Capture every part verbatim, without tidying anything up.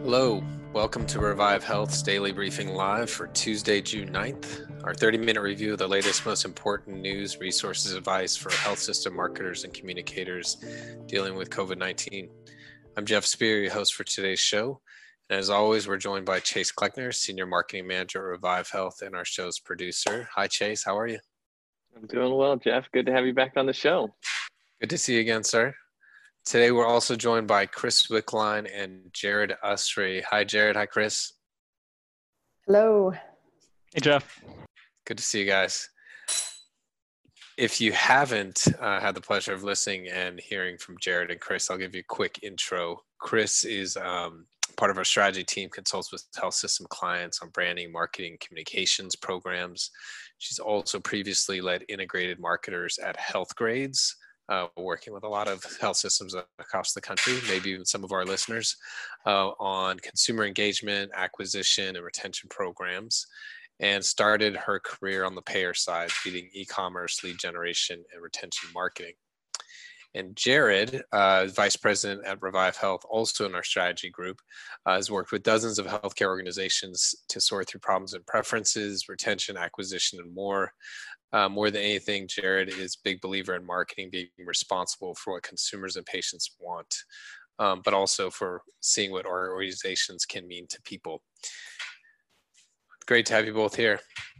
Hello, welcome to Revive Health's Daily Briefing Live for Tuesday, June ninth, our thirty minute review of the latest, most important news, resources, advice for health system marketers and communicators dealing with COVID nineteen. I'm Jeff Spear, your host for today's show. And as always, we're joined by Chase Kleckner, Senior Marketing Manager at Revive Health and our show's producer. Hi, Chase. How are you? I'm doing well, Jeff. Good to have you back on the show. Good to see you again, sir. Today, we're also joined by Chris Wickline and Jared Usry. Hi, Jared. Hi, Chris. Hello. Hey, Jeff. Good to see you guys. If you haven't uh, had the pleasure of listening and hearing from Jared and Chris, I'll give you a quick intro. Chris is um, part of our strategy team, consults with health system clients on branding, marketing, communications programs. She's also previously led integrated marketers at Healthgrades, uh, working with a lot of health systems across the country, maybe even some of our listeners, uh, on consumer engagement, acquisition, and retention programs, and started her career on the payer side, leading e-commerce, lead generation, and retention marketing. And Jared, uh, Vice President at Revive Health, also in our strategy group, uh, has worked with dozens of healthcare organizations to sort through problems and preferences, retention, acquisition, and more. Uh, more than anything, Jared is a big believer in marketing being responsible for what consumers and patients want, um, but also for seeing what our organizations can mean to people. Great to have you both here.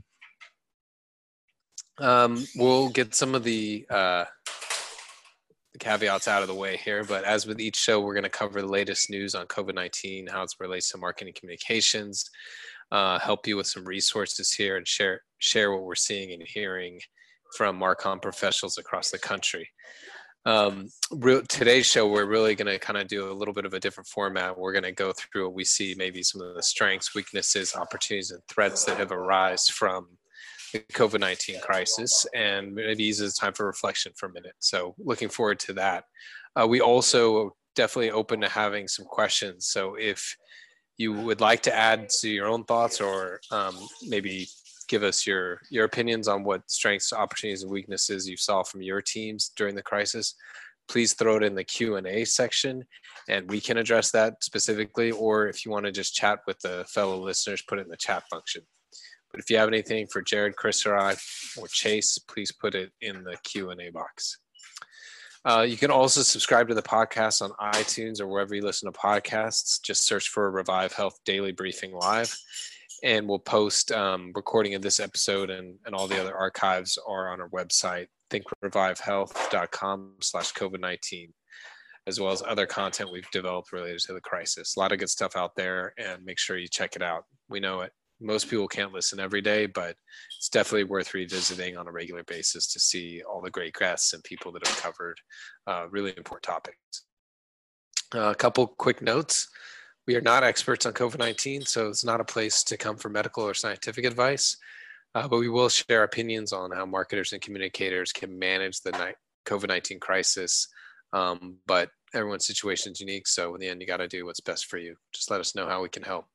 Um, we'll get some of the, uh, the caveats out of the way here, but as with each show, we're going to cover the latest news on COVID nineteen, how it relates to marketing communications, uh, help you with some resources here, and share share what we're seeing and hearing from Marcom professionals across the country. Um, re- today's show, we're really going to kind of do a little bit of a different format. We're going to go through what we see, maybe some of the strengths, weaknesses, opportunities, and threats that have arisen from the COVID nineteen crisis, and maybe use as time for reflection for a minute. So looking forward to that. Uh, we also definitely open to having some questions. So if you would like to add to your own thoughts, or um, maybe give us your your opinions on what strengths, opportunities, and weaknesses you saw from your teams during the crisis, please throw it in the Q and A section, and we can address that specifically. Or if you want to just chat with the fellow listeners, put it in the chat function. But if you have anything for Jared, Chris, or I, or Chase, please put it in the Q and A box. Uh, you can also subscribe to the podcast on iTunes or wherever you listen to podcasts. Just search for Revive Health Daily Briefing Live, and we'll post um, recording of this episode, and, and all the other archives are on our website, think revive health dot com slash COVID nineteen, as well as other content we've developed related to the crisis. A lot of good stuff out there, and make sure you check it out. We know it. Most people can't listen every day, but it's definitely worth revisiting on a regular basis to see all the great guests and people that have covered uh, really important topics. Uh, a couple quick notes. We are not experts on COVID nineteen, so it's not a place to come for medical or scientific advice, uh, but we will share opinions on how marketers and communicators can manage the COVID nineteen crisis. Um, but everyone's situation is unique, so in the end, you got to do what's best for you. Just let us know how we can help.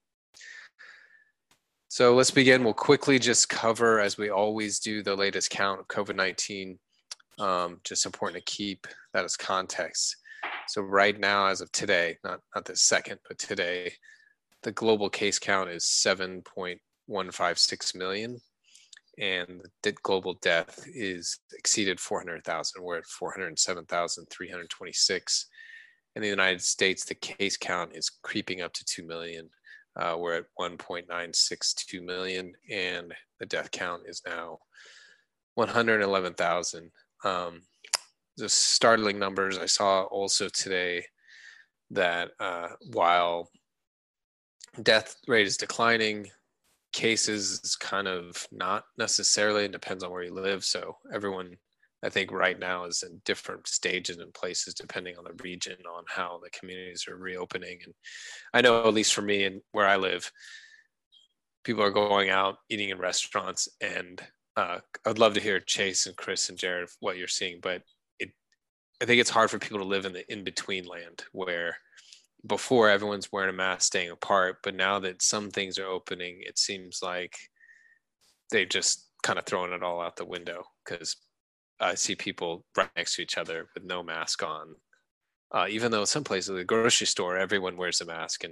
So let's begin. We'll quickly just cover, as we always do, the latest count of COVID nineteen. Um, just important to keep that as context. So right now, as of today, not, not this second, but today, the global case count is seven point one five six million, and the global death is exceeded four hundred thousand. We're at four hundred seven thousand three hundred twenty-six. In the United States, the case count is creeping up to two million. Uh, we're at one point nine six two million, and the death count is now one hundred eleven thousand. Um, the startling numbers I saw also today that uh, while death rate is declining, cases is kind of not necessarily. It depends on where you live. So everyone, I think right now, is in different stages and places depending on the region, on how the communities are reopening. And I know, at least for me and where I live, people are going out, eating in restaurants, and uh, I'd love to hear Chase and Chris and Jared what you're seeing, but it, I think it's hard for people to live in the in-between land where before everyone's wearing a mask, staying apart, but now that some things are opening, it seems like they've just kind of thrown it all out the window, because I see people right next to each other with no mask on. Uh, even though some places, the grocery store, everyone wears a mask, and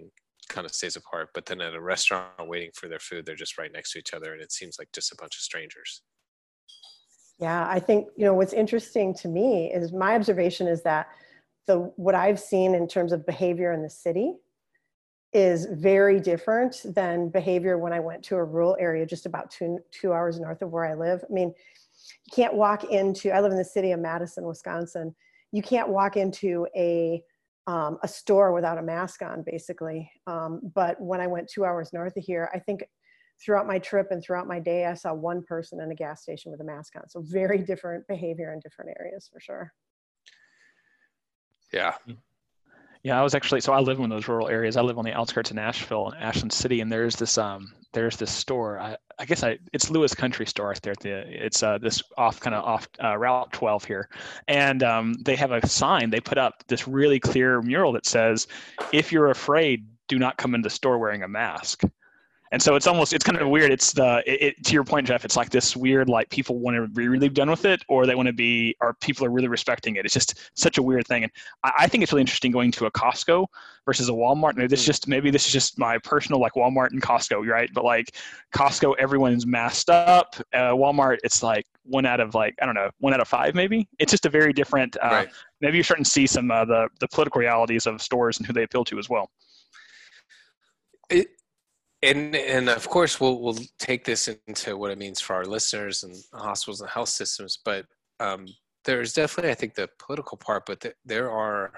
kind of stays apart. But then at a restaurant waiting for their food, they're just right next to each other, and it seems like just a bunch of strangers. Yeah, I think, you know, what's interesting to me is my observation is that the what I've seen in terms of behavior in the city is very different than behavior when I went to a rural area just about two, two hours north of where I live. I mean, you can't walk into, I live in the city of Madison, Wisconsin. You can't walk into a, um, a store without a mask on, basically. Um, but when I went two hours north of here, I think throughout my trip and throughout my day, I saw one person in a gas station with a mask on. So very different behavior in different areas for sure. Yeah. Yeah, I was actually, so I live in one of those rural areas. I live on the outskirts of Nashville, Ashland City, and there's this um there's this store. I, I guess I it's Lewis Country Store right there at the it's uh this off kind of off uh, Route twelve here. And um they have a sign they put up, this really clear mural that says, if you're afraid, do not come into the store wearing a mask. And so it's almost, it's kind of weird. It's the, it, it, to your point, Jeff, it's like this weird, like people want to be really done with it, or they want to be, or people are really respecting it. It's just such a weird thing. And I, I think it's really interesting going to a Costco versus a Walmart. Maybe this just, maybe this is just my personal, like Walmart and Costco, right? But like Costco, everyone's masked up. Uh, Walmart, it's like one out of like, I don't know, one out of five, maybe. It's just a very different, uh, Right. Maybe you're starting to see some of uh, the, the political realities of stores and who they appeal to as well. It, And and of course, we'll we'll take this into what it means for our listeners and hospitals and health systems. But um, there's definitely, I think, the political part. But th- there are,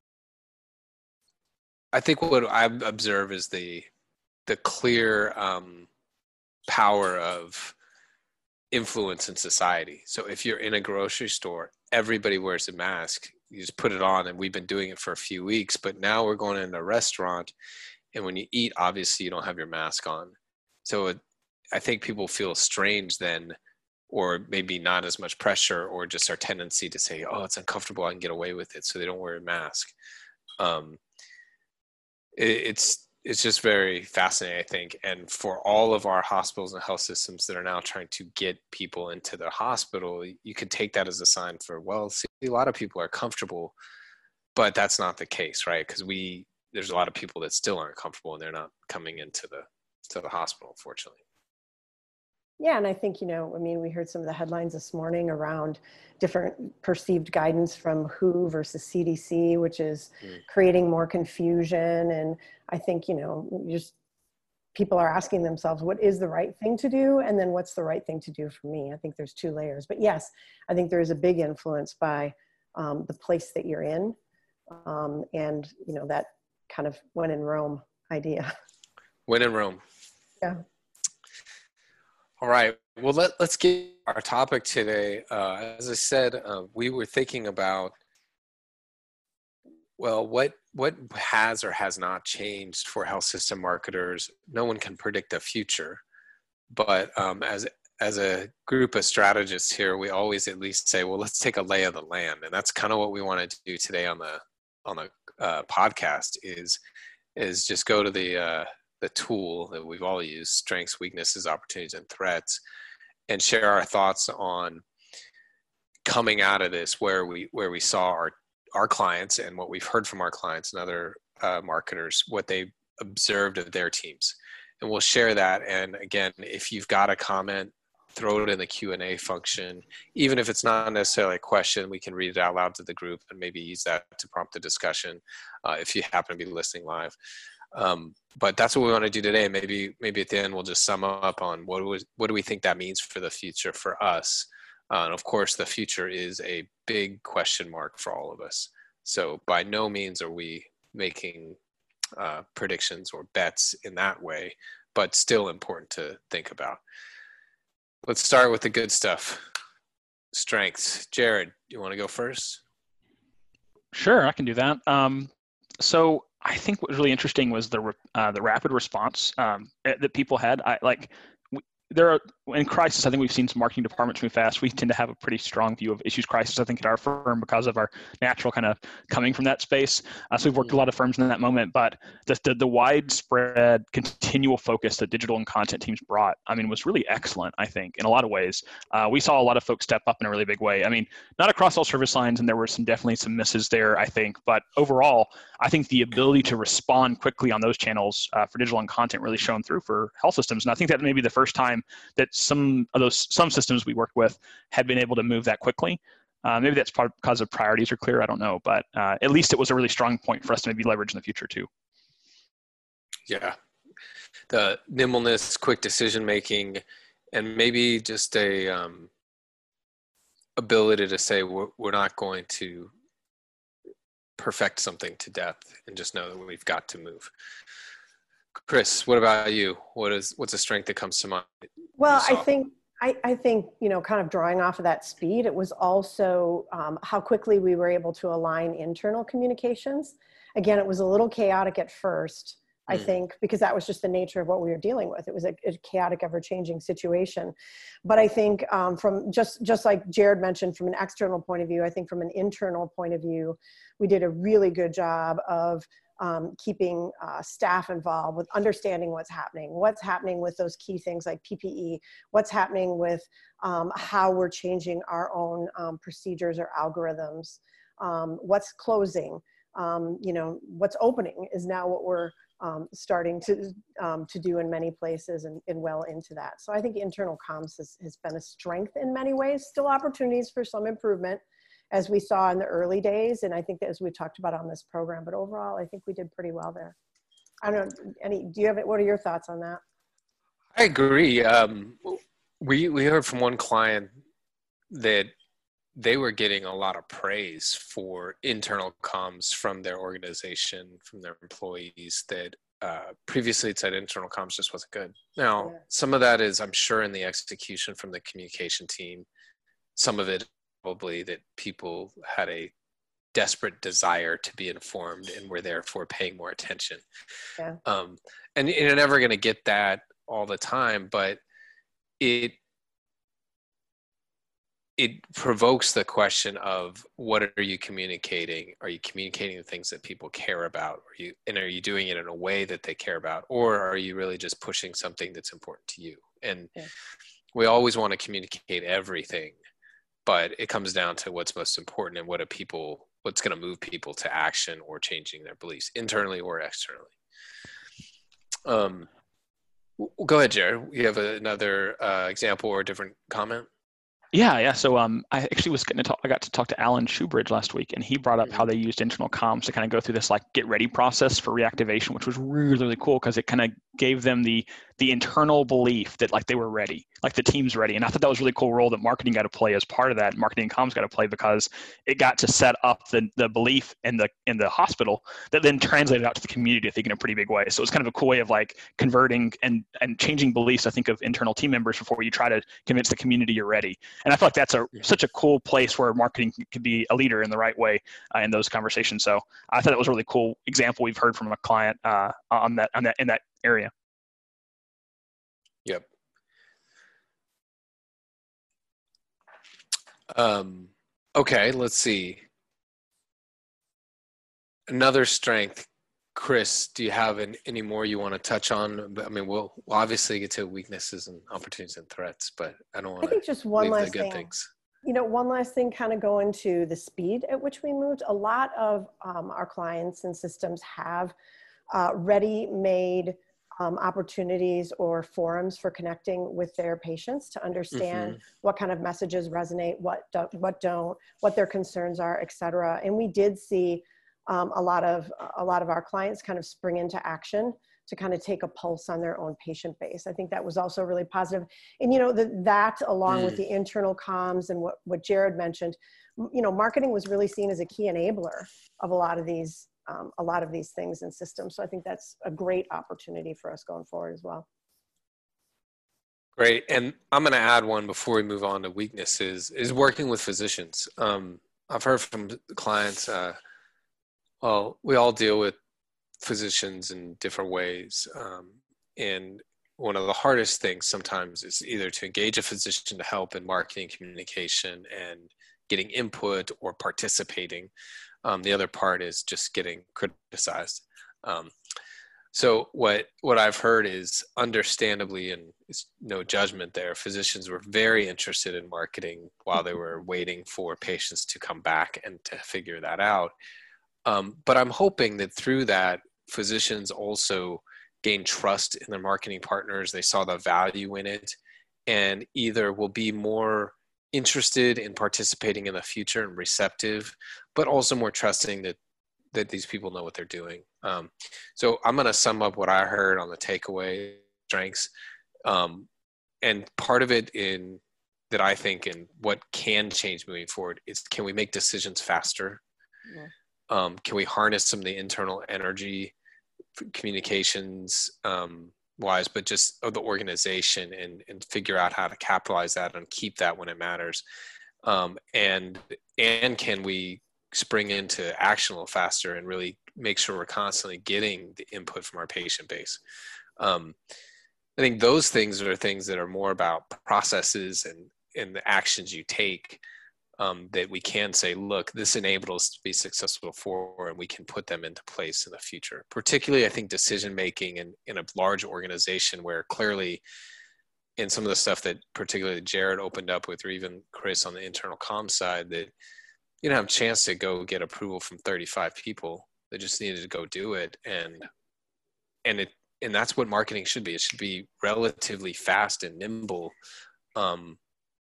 I think, what I observe is the the clear um, power of influence in society. So if you're in a grocery store, everybody wears a mask. You just put it on, and we've been doing it for a few weeks. But now we're going in a restaurant. And when you eat, obviously you don't have your mask on. So it, I think people feel strange then, or maybe not as much pressure, or just our tendency to say, oh, it's uncomfortable, I can get away with it. So they don't wear a mask. Um, it, it's, it's just very fascinating, I think. And for all of our hospitals and health systems that are now trying to get people into the hospital, you could take that as a sign for, well, see, a lot of people are comfortable, but that's not the case, right? Because we, there's a lot of people that still aren't comfortable and they're not coming into the to the hospital, unfortunately. Yeah, and I think, you know, I mean, we heard some of the headlines this morning around different perceived guidance from W H O versus C D C, which is mm. creating more confusion. And I think, you know, just people are asking themselves, what is the right thing to do? And then what's the right thing to do for me? I think there's two layers. But yes, I think there is a big influence by um, the place that you're in. Um, and, you know, that kind of when in Rome idea. When in Rome. Yeah. All right. Well, let, let's get our topic today. Uh, as I said, uh, we were thinking about, well, what what has or has not changed for health system marketers. No one can predict the future, but um, as as a group of strategists here, we always at least say, well, let's take a lay of the land, and that's kind of what we want to do today on the on the uh, podcast. Is is just go to the uh, the tool that we've all used, strengths, weaknesses, opportunities, and threats, and share our thoughts on coming out of this, where we where we saw our our clients and what we've heard from our clients and other uh, marketers, what they observed of their teams. And we'll share that. And again, if you've got a comment, throw it in the Q and A function. Even if it's not necessarily a question, we can read it out loud to the group and maybe use that to prompt a discussion uh, if you happen to be listening live. Um, but that's what we want to do today. Maybe maybe at the end we'll just sum up on what was, what do we think that means for the future for us. Uh, and of course, the future is a big question mark for all of us. So by no means are we making uh, predictions or bets in that way, but still important to think about. Let's start with the good stuff. Strengths. Jared, you want to go first? Sure, I can do that. Um, so I think what was really interesting was the uh, the rapid response um, that people had. I like. there are, in crisis, I think we've seen some marketing departments move fast. We tend to have a pretty strong view of issues crisis, I think, at our firm because of our natural kind of coming from that space. Uh, so we've worked with a lot of firms in that moment, but the, the, the widespread continual focus that digital and content teams brought, I mean, was really excellent, I think, in a lot of ways. Uh, we saw a lot of folks step up in a really big way. I mean, not across all service lines, and there were some definitely some misses there, I think, but overall, I think the ability to respond quickly on those channels uh, for digital and content really shone through for health systems. And I think that may be the first time that some of those, some systems we worked with had been able to move that quickly. Uh, maybe that's part because of priorities are clear, I don't know, but uh, at least it was a really strong point for us to maybe leverage in the future too. Yeah, the nimbleness, quick decision-making, and maybe just a um, ability to say, we're, we're not going to perfect something to death and just know that we've got to move. Chris, what about you? What is, what's a strength that comes to mind? Well, I think, I, I think, you know, kind of drawing off of that speed, it was also um, how quickly we were able to align internal communications. Again, it was a little chaotic at first, I mm. think, because that was just the nature of what we were dealing with. It was a, a chaotic, ever-changing situation. But I think um, from just, just like Jared mentioned, from an external point of view, I think from an internal point of view, we did a really good job of um, keeping uh, staff involved with understanding what's happening, what's happening with those key things like P P E, what's happening with um, how we're changing our own um, procedures or algorithms, um, what's closing, um, you know, what's opening is now what we're um, starting to, um, to do in many places and, and well into that. So I think internal comms has, has been a strength in many ways, still opportunities for some improvement, as we saw in the early days. And I think that as we talked about on this program, but overall, I think we did pretty well there. I don't know, any, do you have, what are your thoughts on that? I agree. Um, we, we heard from one client that they were getting a lot of praise for internal comms from their organization, from their employees, that uh, previously it said internal comms just wasn't good. Now, yeah. Some of that is, I'm sure, in the execution from the communication team. Some of it probably that people had a desperate desire to be informed and were therefore paying more attention. Yeah. Um, and you're never going to get that all the time, but it it provokes the question of, what are you communicating? Are you communicating the things that people care about? Are you, and are you doing it in a way that they care about? Or are you really just pushing something that's important to you? And yeah. we always want to communicate everything, but it comes down to what's most important and what are people, what's going to move people to action or changing their beliefs internally or externally. Um, go ahead, Jared. You have another uh, example or a different comment? Yeah, yeah. So um, I actually was getting to talk, I got to talk to Alan Shoebridge last week, and he brought up how they used internal comms to kind of go through this like get ready process for reactivation, which was really, really cool because it kind of gave them the the internal belief that like they were ready, like the team's ready. And I thought that was a really cool role that marketing got to play as part of that. Marketing and comms got to play because it got to set up the the belief in the in the hospital that then translated out to the community, I think, in a pretty big way. So it was kind of a cool way of like converting and and changing beliefs, I think, of internal team members before you try to convince the community you're ready. And I feel like that's a yeah. such a cool place where marketing could be a leader in the right way uh, in those conversations. So I thought that was a really cool example we've heard from a client uh, on that on that in that area. Yep. Um, okay, let's see. Another strength. Chris, do you have an, any more you want to touch on? I mean, we'll, we'll obviously get to weaknesses and opportunities and threats, but I don't want I think just one leave last the good thing. things. You know, one last thing, kind of go into the speed at which we moved. A lot of um, our clients and systems have uh, ready-made um, opportunities or forums for connecting with their patients to understand mm-hmm. what kind of messages resonate, what do, what don't, what their concerns are, et cetera. And we did see um, a lot of a lot of our clients kind of spring into action to kind of take a pulse on their own patient base. I think that was also really positive. And, you know, the, that along mm. with the internal comms and what, what Jared mentioned, you know, marketing was really seen as a key enabler of a lot of these, um, a lot of these things and systems. So I think that's a great opportunity for us going forward as well. Great. And I'm going to add one before we move on to weaknesses, is working with physicians. Um, I've heard from clients, uh, well, we all deal with physicians in different ways. Um, and one of the hardest things sometimes is either to engage a physician to help in marketing communication and getting input or participating. Um, the other part is just getting criticized. Um, so what what I've heard is, understandably, and it's no judgment there, physicians were very interested in marketing while they were waiting for patients to come back and to figure that out. Um, but I'm hoping that through that, physicians also gain trust in their marketing partners. They saw the value in it, and either will be more interested in participating in the future and receptive, but also more trusting that that these people know what they're doing. Um, so I'm going to sum up what I heard on the takeaway strengths. Um, and part of it in that I think in what can change moving forward is, can we make decisions faster? Yeah. Um, can we harness some of the internal energy, communications um, wise, but just of the organization, and, and figure out how to capitalize that and keep that when it matters. Um, and, and can we spring into action a little faster and really make sure we're constantly getting the input from our patient base. Um, I think those things are things that are more about processes and, and the actions you take, um, that we can say, look, this enabled us to be successful for, and we can put them into place in the future. Particularly, I think, decision-making in, in a large organization where clearly in some of the stuff that particularly Jared opened up with, or even Chris on the internal comm side, that you don't have a chance to go get approval from thirty-five people. They just needed to go do it. And, and it, and that's what marketing should be. It should be relatively fast and nimble. Um,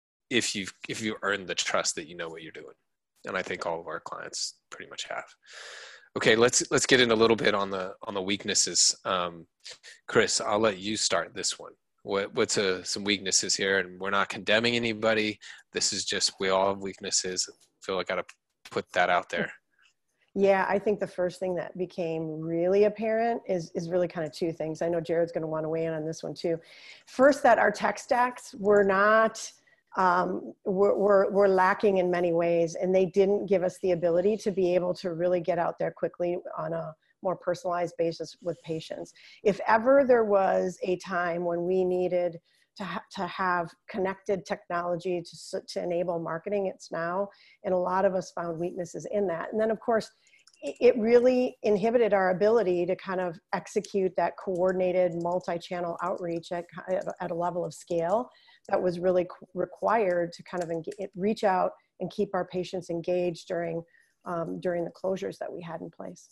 if you've, if you earn the trust that you know what you're doing. And I think all of our clients pretty much have. Okay, let's, let's get in a little bit on the, on the weaknesses. Um, Chris, I'll let you start this one. What, what's a, some weaknesses here? And we're not condemning anybody. This is just, we all have weaknesses. I feel like I got to put that out there. Yeah, I think the first thing that became really apparent is, is really kind of two things. I know Jared's going to want to weigh in on this one too. First, that our tech stacks were not, um, were, were, were lacking in many ways, and they didn't give us the ability to be able to really get out there quickly on a more personalized basis with patients. If ever there was a time when we needed to, ha to have connected technology to, to enable marketing, it's now. And a lot of us found weaknesses in that. And then of course, it, it really inhibited our ability to kind of execute that coordinated multi-channel outreach at, at a level of scale that was really required to kind of reach out and keep our patients engaged during, um, during the closures that we had in place.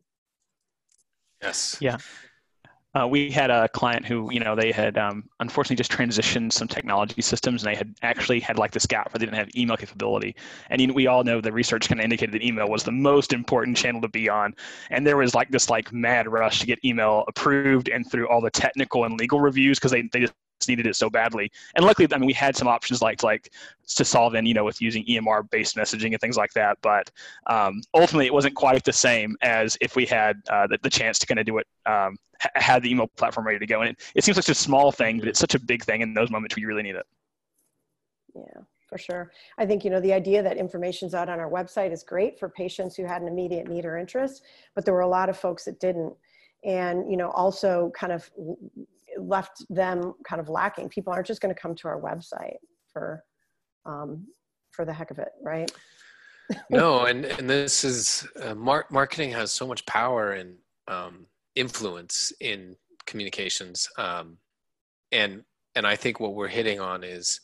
Yes. Yeah. Uh, we had a client who, you know, they had um, unfortunately just transitioned some technology systems, and they had actually had like this gap where they didn't have email capability. And you know, we all know the research kind of indicated that email was the most important channel to be on. And there was like this like mad rush to get email approved and through all the technical and legal reviews, because they, they just needed it so badly. And luckily, I mean, we had some options like like to solve in, you know, with using E M R based messaging and things like that. But um, ultimately, it wasn't quite the same as if we had uh, the, the chance to kind of do it, um, ha had the email platform ready to go. And it, it seems such a small thing, but it's such a big thing in those moments where you really need it. Yeah, for sure. I think, you know, the idea that information's out on our website is great for patients who had an immediate need or interest, but there were a lot of folks that didn't. And, you know, also kind of left them kind of lacking. People aren't just going to come to our website for, um, for the heck of it, right? No, and, and this is, uh, mar marketing has so much power and um, influence in communications. Um, and, and I think what we're hitting on is,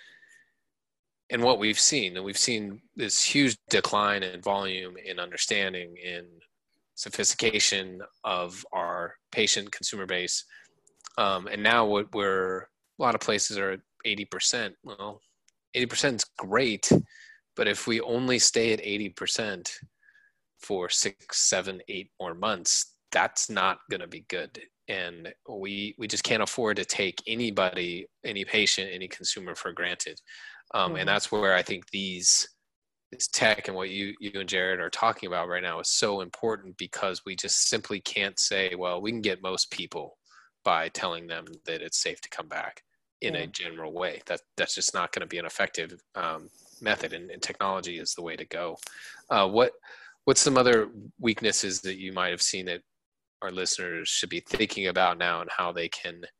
and what we've seen, and we've seen this huge decline in volume, in understanding, in sophistication of our patient consumer base. Um, and now what we're, a lot of places are at eighty percent. Well, eighty percent is great, but if we only stay at eighty percent for six, seven, eight more months, that's not going to be good. And we, we just can't afford to take anybody, any patient, any consumer for granted. Um, mm-hmm. And that's where I think these, this tech and what you, you and Jared are talking about right now is so important, because we just simply can't say, well, we can get most people by telling them that it's safe to come back in yeah. a general way. That that's just not going to be an effective um, method, and, and technology is the way to go. Uh, what what's some other weaknesses that you might have seen that our listeners should be thinking about now, and how they can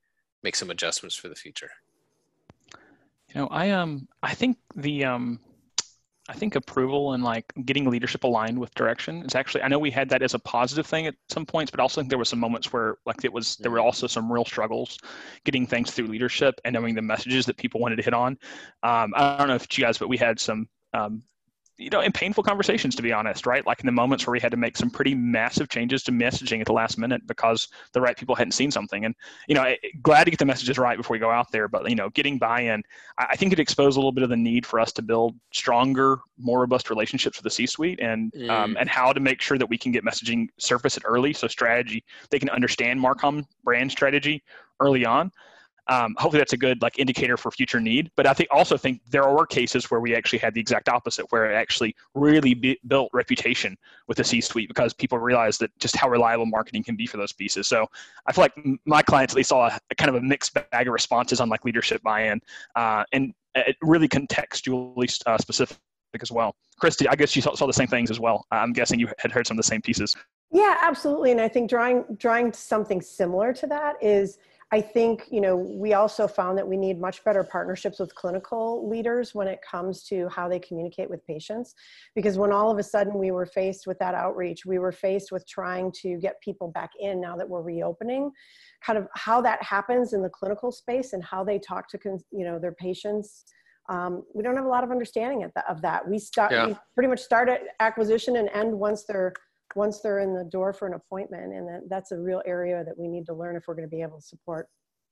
make some adjustments for the future? You know, I um I think the um I think approval and like getting leadership aligned with direction is actually, I know we had that as a positive thing at some points, but also think there were some moments where like it was, there were also some real struggles getting things through leadership and knowing the messages that people wanted to hit on. Um, I don't know if it's you guys, but we had some, um, you know, and painful conversations, to be honest, right? Like in the moments where we had to make some pretty massive changes to messaging at the last minute because the right people hadn't seen something. And, you know, I, glad to get the messages right before we go out there, but, you know, getting buy-in, I, I think it exposed a little bit of the need for us to build stronger, more robust relationships with the C-suite and, mm. um, and how to make sure that we can get messaging surface it early. So strategy, they can understand Marcom brand strategy early on. Um, hopefully that's a good like indicator for future need. But I think also think there were cases where we actually had the exact opposite, where it actually really be, built reputation with the C-suite because people realized that just how reliable marketing can be for those pieces. So I feel like my clients at least saw a, a kind of a mixed bag of responses on like leadership buy-in uh, and it really contextually uh, specific as well. Christy, I guess you saw, saw the same things as well. I'm guessing you had heard some of the same pieces. Yeah, absolutely. And I think drawing drawing something similar to that is, I think, you know, we also found that we need much better partnerships with clinical leaders when it comes to how they communicate with patients. Because when all of a sudden we were faced with that outreach, we were faced with trying to get people back in now that we're reopening, kind of how that happens in the clinical space and how they talk to, you know, their patients. Um, we don't have a lot of understanding of that. We start, yeah. we pretty much start at acquisition and end once they're once they're in the door for an appointment. And that, that's a real area that we need to learn if we're going to be able to support.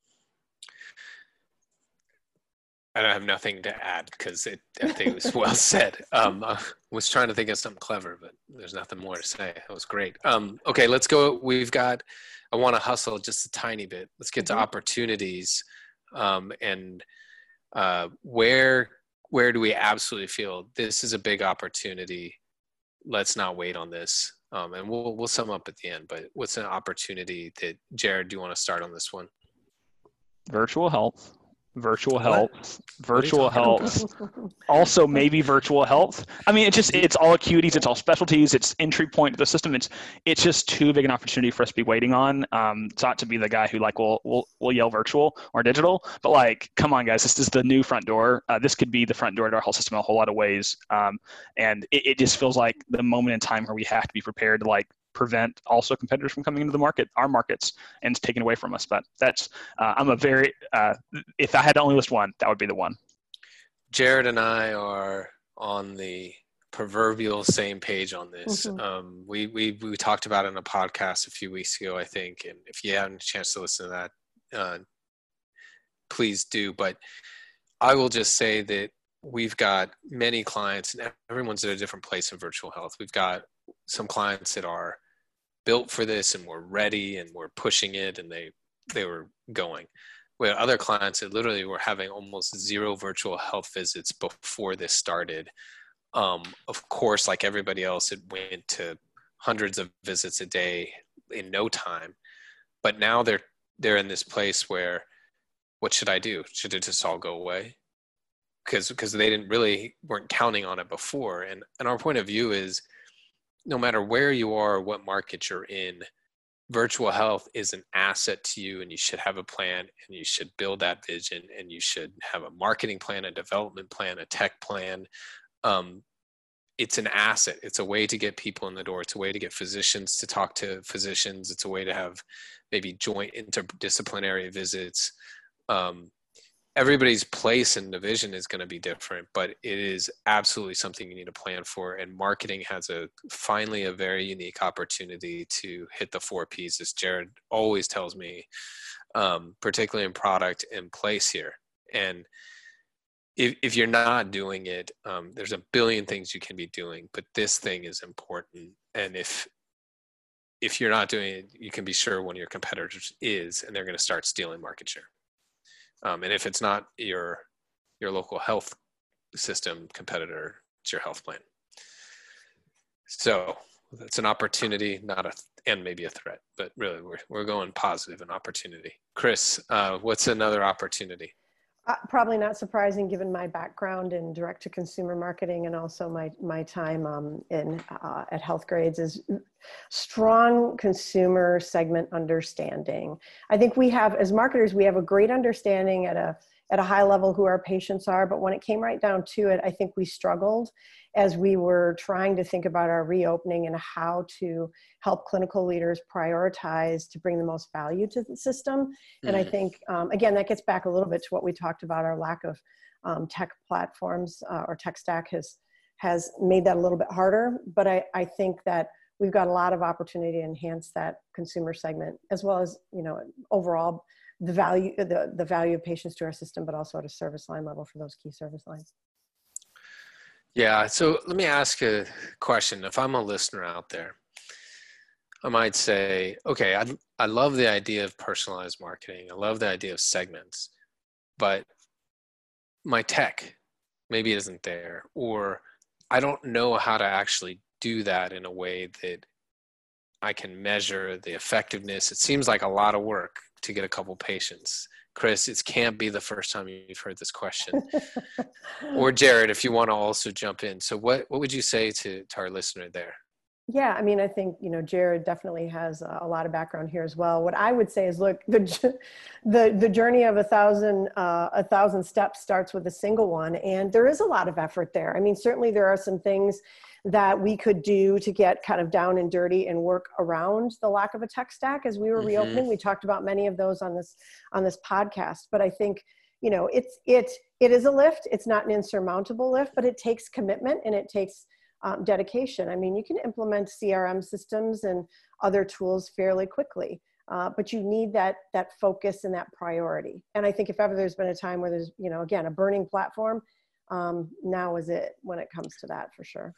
I don't have nothing to add because it, I think it was well said. Um, I was trying to think of something clever, but there's nothing more to say. That was great. Um, okay, let's go. We've got, I want to hustle just a tiny bit. Let's get to mm-hmm. opportunities um, and uh, where, where do we absolutely feel this is a big opportunity? Let's not wait on this. Um, and we'll we'll sum up at the end, but what's an opportunity that, Jared, do you want to start on this one? Virtual health, virtual health, what? virtual what health, also maybe virtual health. I mean, it's just, it's all acuities, it's all specialties, it's entry point to the system. It's it's just too big an opportunity for us to be waiting on. Um, it's not to be the guy who like, will will will yell virtual or digital, but like, come on guys, this is the new front door. Uh, this could be the front door to our health system in a whole lot of ways. Um, and it, it just feels like the moment in time where we have to be prepared to like prevent also competitors from coming into the market, our markets, and taken away from us. But that's, uh, I'm a very, uh, if I had to only list one, that would be the one. Jared and I are on the proverbial same page on this. Mm-hmm. Um, we, we, we talked about it in a podcast a few weeks ago, I think. And if you haven't a chance to listen to that, uh, please do. But I will just say that we've got many clients and everyone's at a different place in virtual health. We've got some clients that are built for this and we're ready and we're pushing it and they they were going. We had other clients that literally were having almost zero virtual health visits before this started. Um, of course, like everybody else, it went to hundreds of visits a day in no time. But now they're they're in this place where, what should I do? Should it just all go away? Because because they didn't really weren't counting on it before. And and our point of view is, no matter where you are, what market you're in, virtual health is an asset to you and you should have a plan and you should build that vision and you should have a marketing plan, a development plan, a tech plan. Um, it's an asset. It's a way to get people in the door. It's a way to get physicians to talk to physicians. It's a way to have maybe joint interdisciplinary visits. Um, Everybody's place and division is going to be different, but it is absolutely something you need to plan for. And marketing has a finally a very unique opportunity to hit the four P's, as Jared always tells me, um, particularly in product and place here. And if, if you're not doing it, um, there's a billion things you can be doing, but this thing is important. And if if you're not doing it, you can be sure one of your competitors is, and they're going to start stealing market share. Um, and if it's not your your local health system competitor, it's your health plan. So it's an opportunity, not a and maybe a threat, but really we're we're going positive, an opportunity. Chris, uh, what's another opportunity? Uh, probably not surprising given my background in direct-to-consumer marketing and also my, my time um, in, uh, at Healthgrades is strong consumer segment understanding. I think we have, as marketers, we have a great understanding at a, at a high level who our patients are, but when it came right down to it, I think we struggled as we were trying to think about our reopening and how to help clinical leaders prioritize to bring the most value to the system. Mm-hmm. And I think, um, again, that gets back a little bit to what we talked about, our lack of um, tech platforms uh, or tech stack has, has made that a little bit harder. But I, I think that we've got a lot of opportunity to enhance that consumer segment, as well as, you know, overall the value, the, the value of patients to our system, but also at a service line level for those key service lines. Yeah, so let me ask a question. If I'm a listener out there, I might say, okay, I, I love the idea of personalized marketing. I love the idea of segments, but my tech maybe isn't there, or I don't know how to actually do that in a way that I can measure the effectiveness. It seems like a lot of work to get a couple patients. Chris, it can't be the first time you've heard this question. Or Jared, if you want to also jump in. So what, what would you say to, to our listener there? Yeah, I mean, I think, you know, Jared definitely has a lot of background here as well. What I would say is, look, the the, the journey of a thousand, uh, a thousand steps starts with a single one. And there is a lot of effort there. I mean, certainly there are some things that we could do to get kind of down and dirty and work around the lack of a tech stack as we were mm-hmm. reopening. We talked about many of those on this, on this podcast, but I think, you know, it's, it, it is a lift. It's not an insurmountable lift, but it takes commitment and it takes um, dedication. I mean, you can implement C R M systems and other tools fairly quickly, uh, but you need that, that focus and that priority. And I think if ever there's been a time where there's, you know, again, a burning platform, um, now is it when it comes to that for sure.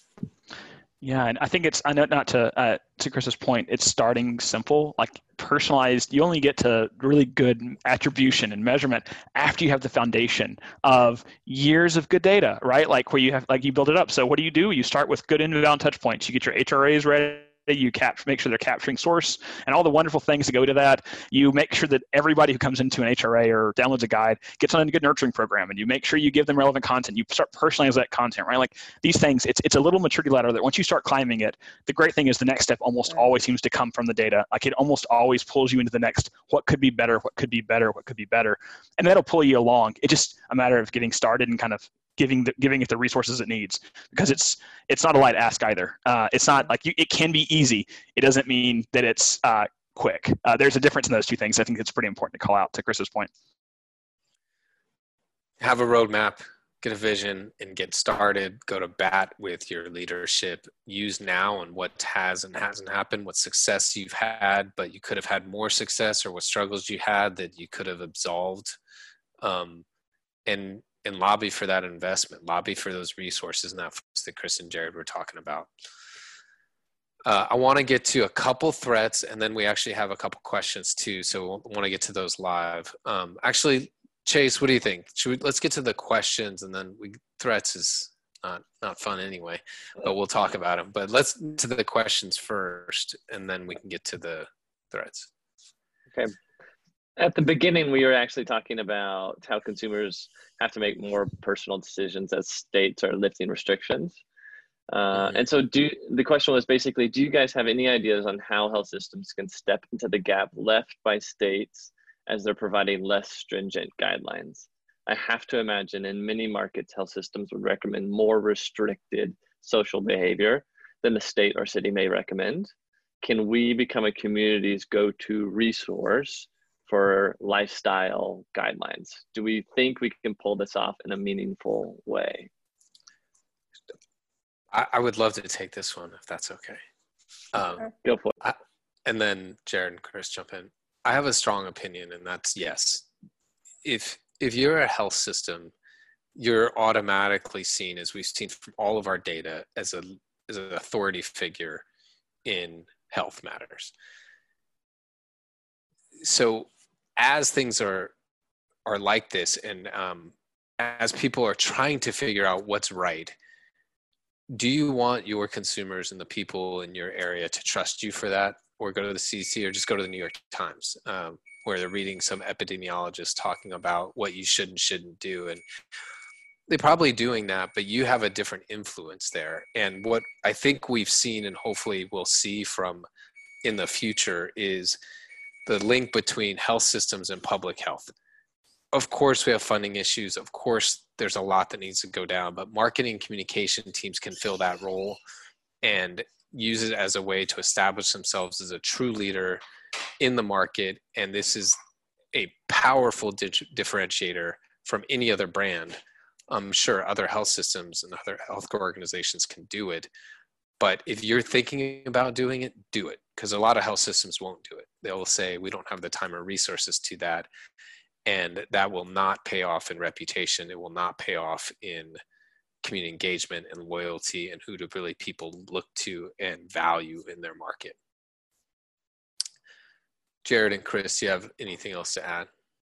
Yeah, and I think it's, I know not to, uh, to Chris's point, it's starting simple, like personalized. You only get to really good attribution and measurement after you have the foundation of years of good data, right? Like where you have, like you build it up. So what do you do? You start with good inbound touch points. You get your H R As ready. You cap, make sure they're capturing source and all the wonderful things that go to that. You make sure that everybody who comes into an H R A or downloads a guide gets on a good nurturing program, and you make sure you give them relevant content. You start personalizing that content, right? Like these things, it's it's a little maturity ladder that once you start climbing it, the great thing is the next step almost always seems to come from the data. Like it almost always pulls you into the next, what could be better, what could be better, what could be better. And that'll pull you along. It's just a matter of getting started and kind of giving the, giving it the resources it needs, because it's it's not a light ask either. Uh, it's not like you, it can be easy. It doesn't mean that it's uh, quick. Uh, there's a difference in those two things. I think it's pretty important to call out to Chris's point. Have a roadmap, get a vision, and get started. Go to bat with your leadership. Use now and what has and hasn't happened, what success you've had, but you could have had more success, or what struggles you had that you could have absolved. Um, and and lobby for that investment, lobby for those resources and that that Chris and Jared were talking about. Uh, I want to get to a couple threats, and then we actually have a couple questions too. So I want to get to those live. Um, actually, Chase, what do you think? Should we, let's get to the questions, and then we, threats is not, not fun anyway, but we'll talk about them. But let's get to the questions first, and then we can get to the threats. Okay. At the beginning, we were actually talking about how consumers have to make more personal decisions as states are lifting restrictions. Uh, mm-hmm. And so do, the question was basically, do you guys have any ideas on how health systems can step into the gap left by states as they're providing less stringent guidelines? I have to imagine in many markets, health systems would recommend more restricted social behavior than the state or city may recommend. Can we become a community's go-to resource for lifestyle guidelines? Do we think we can pull this off in a meaningful way? I, I would love to take this one, if that's okay. Um, Go for it. I, and then Jared and Chris jump in. I have a strong opinion, and that's yes. If if you're a health system, you're automatically seen, as we've seen from all of our data, as a as an authority figure in health matters. So as things are are like this, and um, as people are trying to figure out what's right, do you want your consumers and the people in your area to trust you for that? or go to the C D C, or just go to the New York Times, um, where they're reading some epidemiologist talking about what you should and shouldn't do. And they're probably doing that, but you have a different influence there. And what I think we've seen, and hopefully we'll see from in the future, is the link between health systems and public health. Of course, we have funding issues. Of course, there's a lot that needs to go down, but marketing and communication teams can fill that role and use it as a way to establish themselves as a true leader in the market. And this is a powerful di- differentiator from any other brand. I'm sure other health systems and other healthcare organizations can do it. But if you're thinking about doing it, do it. Because a lot of health systems won't do it. They'll say, we don't have the time or resources to that. And that will not pay off in reputation. It will not pay off in community engagement and loyalty, and who do really people look to and value in their market. Jared and Chris, do you have anything else to add?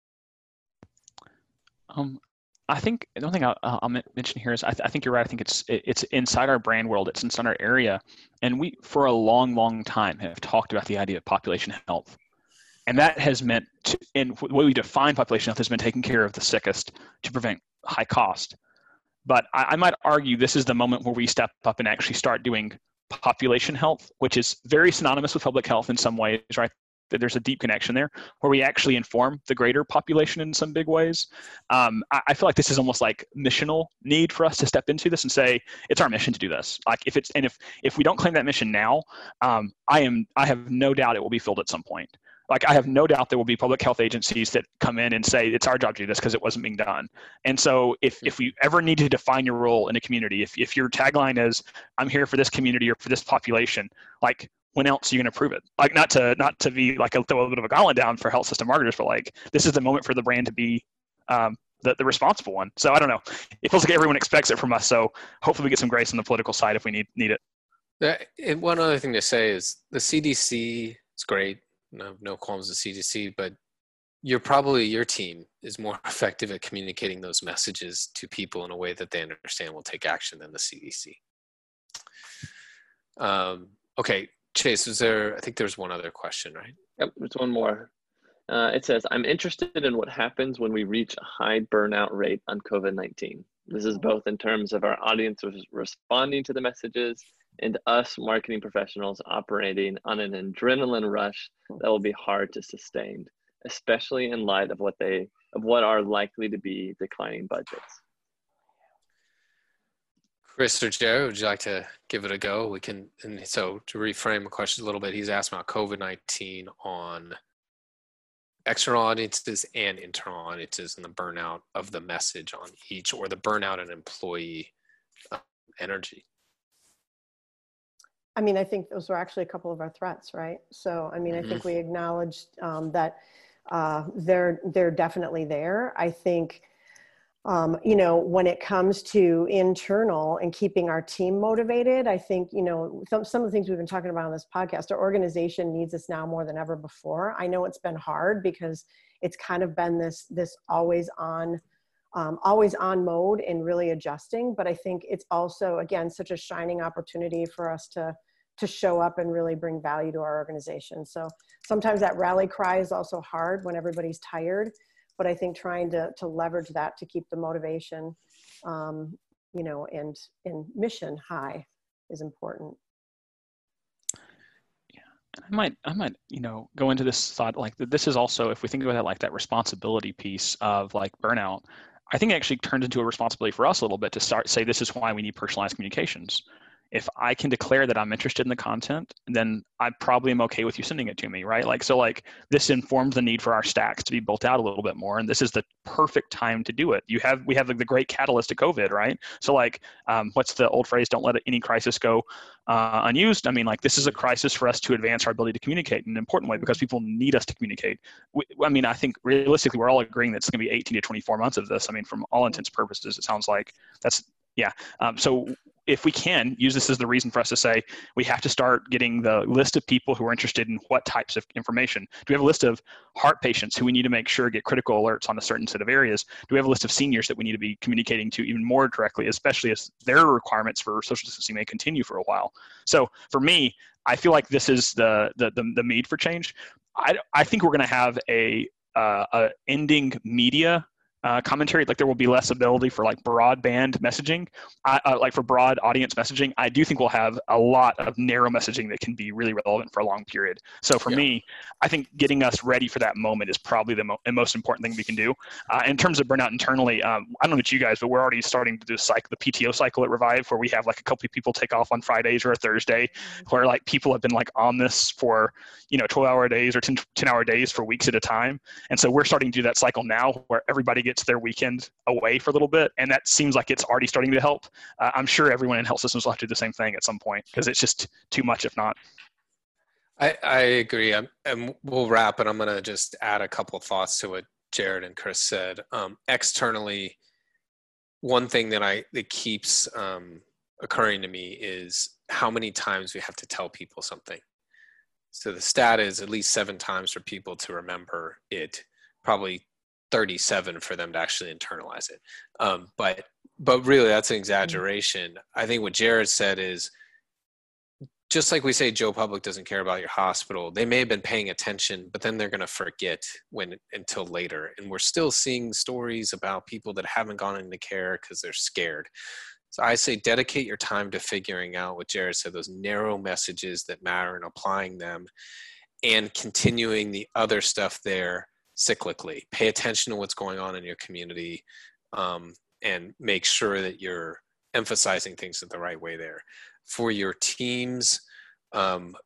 Um, I think the one thing I'll, I'll mention here is I, th- I think you're right. I think it's it, it's inside our brand world. It's inside our area, and we for a long, long time have talked about the idea of population health. And that has meant, to, in the way we define population health, has been taking care of the sickest to prevent high cost. But I, I might argue this is the moment where we step up and actually start doing population health, which is very synonymous with public health in some ways, right? There's a deep connection there where we actually inform the greater population in some big ways. Um, I, I feel like this is almost like missional need for us to step into this and say, it's our mission to do this. Like if it's, and if, if we don't claim that mission now, um, I am, I have no doubt it will be filled at some point. Like I have no doubt there will be public health agencies that come in and say, it's our job to do this because it wasn't being done. And so if, if we ever need to define your role in a community, if, if your tagline is, I'm here for this community or for this population, like when else are you going to prove it? Like not to, not to be like a, throw a little bit of a gauntlet down for health system marketers, but like, this is the moment for the brand to be um, the, the responsible one. So I don't know. It feels like everyone expects it from us. So hopefully we get some grace on the political side if we need, need it. And one other thing to say is the C D C is great. No, no qualms with C D C, but you're probably, your team is more effective at communicating those messages to people in a way that they understand will take action than the C D C. Um, okay, Chase, was there, I think there's one other question, right? Yep, there's one more. Uh, it says, I'm interested in what happens when we reach a high burnout rate on COVID nineteen. This is both in terms of our audience responding to the messages and us marketing professionals operating on an adrenaline rush that will be hard to sustain, especially in light of what they of what are likely to be declining budgets. Chris or Jared, would you like to give it a go? We can, and so to reframe the question a little bit, he's asked about COVID nineteen on external audiences and internal audiences and the burnout of the message on each, or the burnout and employee um, energy. I mean, I think those were actually a couple of our threats, right? So, I mean, mm-hmm. I think we acknowledged um, that uh, they're they're definitely there. I think, um, you know, when it comes to internal and keeping our team motivated, I think, you know, some, some of the things we've been talking about on this podcast, our organization needs us now more than ever before. I know it's been hard because it's kind of been this this always on, um, always on mode and really adjusting. But I think it's also, again, such a shining opportunity for us to to show up and really bring value to our organization. So sometimes that rally cry is also hard when everybody's tired, but I think trying to, to leverage that to keep the motivation, um, you know, and, and mission high is important. Yeah, I might, I might, you know, go into this thought, like this is also, if we think about it, like that responsibility piece of like burnout, I think it actually turns into a responsibility for us a little bit to start say, this is why we need personalized communications. If I can declare that I'm interested in the content, then I probably am okay with you sending it to me, right? Like, so like this informs the need for our stacks to be built out a little bit more. And this is the perfect time to do it. You have, we have like the great catalyst to COVID, right? So like, um, what's the old phrase? Don't let any crisis go uh, unused. I mean, like this is a crisis for us to advance our ability to communicate in an important way because people need us to communicate. We, I mean, I think realistically, we're all agreeing that it's going to be eighteen to twenty-four months of this. I mean, from all intents and purposes, it sounds like that's, yeah. Um, so if we can use this as the reason for us to say, we have to start getting the list of people who are interested in what types of information. Do we have a list of heart patients who we need to make sure get critical alerts on a certain set of areas? Do we have a list of seniors that we need to be communicating to even more directly, especially as their requirements for social distancing may continue for a while? So for me, I feel like this is the the the, the need for change. I, I think we're going to have a, uh, a ending media Uh, commentary. Like there will be less ability for like broadband messaging, I, uh, like for broad audience messaging. I do think we'll have a lot of narrow messaging that can be really relevant for a long period. So for yeah. me, I think getting us ready for that moment is probably the, mo- the most important thing we can do. Uh, in terms of burnout internally, um, I don't know about you guys, but we're already starting to do cycle, the P T O cycle at Revive, where we have like a couple of people take off on Fridays or a Thursday, where like people have been like on this for, you know, twelve hour days or ten, ten hour days for weeks at a time. And so we're starting to do that cycle now where everybody gets their weekend away for a little bit, and that seems like it's already starting to help. Uh, I'm sure everyone in health systems will have to do the same thing at some point because it's just too much if not. I, I agree. I'm, and we'll wrap, but I'm going to just add a couple of thoughts to what Jared and Chris said. Um, externally, one thing that I that keeps um, occurring to me is how many times we have to tell people something. So the stat is at least seven times for people to remember it, probably thirty-seven for them to actually internalize it. Um, but but really, that's an exaggeration. I think what Jared said is, just like we say Joe Public doesn't care about your hospital, they may have been paying attention, but then they're going to forget when until later. And we're still seeing stories about people that haven't gone into care because they're scared. So I say dedicate your time to figuring out what Jared said, those narrow messages that matter and applying them, and continuing the other stuff there cyclically. Pay attention to what's going on in your community, um, and make sure that you're emphasizing things in the right way there. For your teams, um,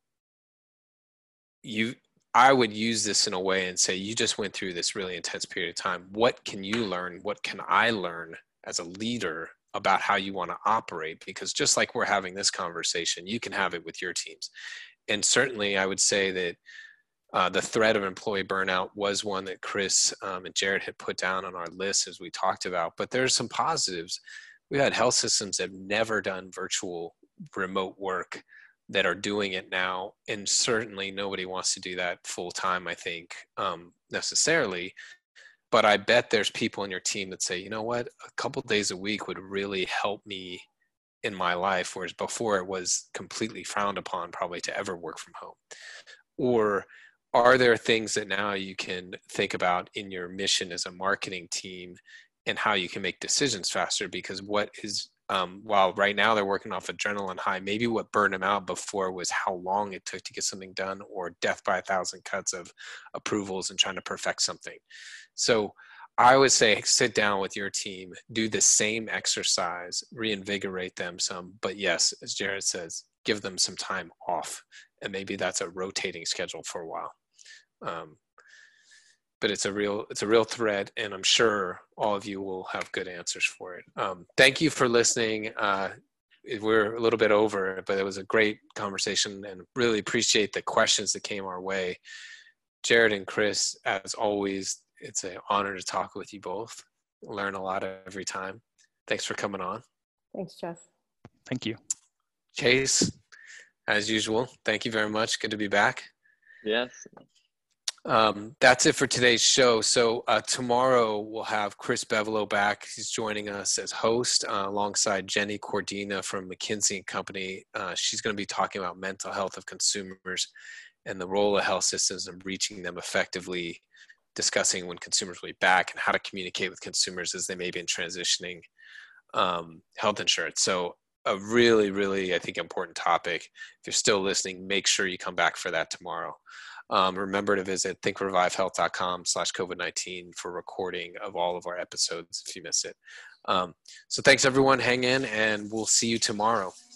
you, I would use this in a way and say, you just went through this really intense period of time. What can you learn? What can I learn as a leader about how you want to operate? Because just like we're having this conversation, you can have it with your teams. And certainly I would say that Uh, the threat of employee burnout was one that Chris um, and Jared had put down on our list as we talked about, but there's some positives. We had health systems that have never done virtual remote work that are doing it now, and certainly nobody wants to do that full time, I think, um, necessarily, but I bet there's people in your team that say, you know what, a couple days a week would really help me in my life, whereas before it was completely frowned upon probably to ever work from home. Or are there things that now you can think about in your mission as a marketing team and how you can make decisions faster? Because what is, um, while right now they're working off adrenaline high, maybe what burned them out before was how long it took to get something done, or death by a thousand cuts of approvals and trying to perfect something. So I would say sit down with your team, do the same exercise, reinvigorate them some, but yes, as Jared says, give them some time off. And maybe that's a rotating schedule for a while. Um, but it's a real, it's a real threat, and I'm sure all of you will have good answers for it. Um, thank you for listening. Uh, we're a little bit over, but it was a great conversation, and really appreciate the questions that came our way. Jared and Chris, as always, it's an honor to talk with you both. Learn a lot every time. Thanks for coming on. Thanks, Jeff. Thank you. Chase, as usual, thank you very much. Good to be back. Yes. Um, that's it for today's show. So uh, tomorrow we'll have Chris Bevelo back. He's joining us as host uh, alongside Jenny Cordina from McKinsey and Company. Uh, she's going to be talking about mental health of consumers and the role of health systems in reaching them effectively, discussing when consumers will be back and how to communicate with consumers as they may be in transitioning um, health insurance. So a really, really, I think, important topic. If you're still listening, make sure you come back for that tomorrow. Um, remember to visit think revive health dot com slash COVID nineteen for recording of all of our episodes if you miss it. Um, so thanks, everyone. Hang in, and we'll see you tomorrow.